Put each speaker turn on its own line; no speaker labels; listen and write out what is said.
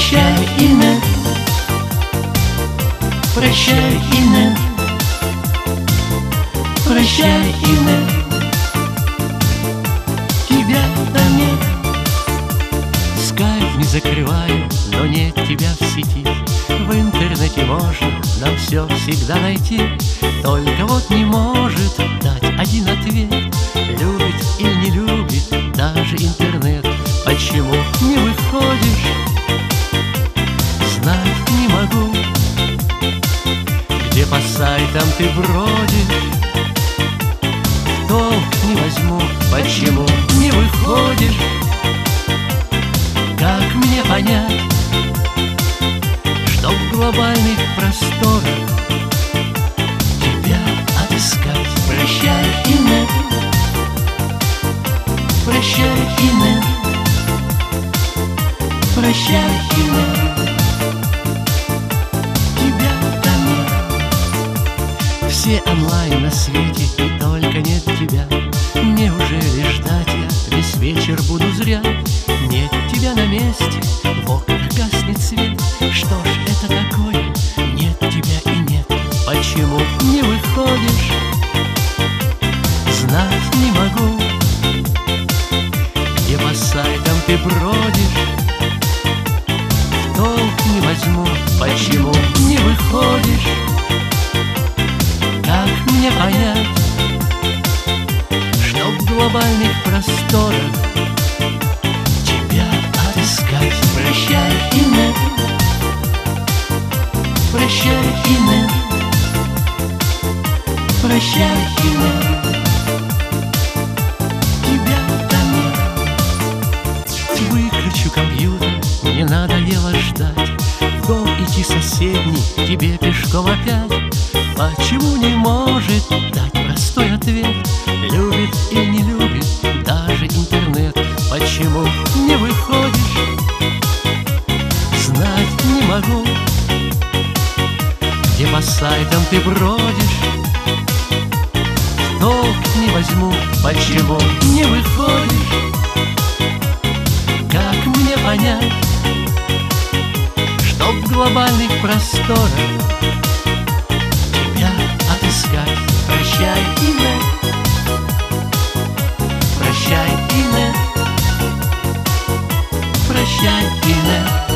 Прощай, Инет, прощай, Инет, прощай, Инет, тебя-то нет.
Скайп не закрываю, но нет тебя в сети. В интернете можно нам все всегда найти. Только вот не может дать один ответ. Любит или не любит даже интернет. Почему не выходишь? Знать не могу. Где по сайтам ты бродишь? В толк не возьму. Почему не выходишь? Как мне понять, что в глобальных просторах тебя отыскать?
Прощай, Инет, прощай, Инет, прощай, Инет, тебя-то нет.
Все онлайн на свете, и только нет тебя. Неужели ждать я весь вечер буду зря? Нет тебя на месте, в окнах гаснет свет. Что ж это такое? Нет тебя и нет. Почему не выходишь? Знать не могу. Где по сайтам ты бродишь? В толк не возьму. Почему не выходишь? Как мне понять, что в глобальных просторах тебя отыскать?
Прощай, Инет, прощай, Инет, прощай, Инет, тебя-то нет.
Выключу компьютер, мне надоело ждать. В дом идти соседний, тебе пешком опять. Почему не может дать простой ответ? Любит или не любит даже интернет? Почему не выходишь? Знать не могу. Где по сайтам ты бродишь? В толк не возьму. Почему не выходишь? Как мне понять, что в глобальных просторах тебя отыскать?
Прощай, Инет, прощай, Инет, прощай, Инет.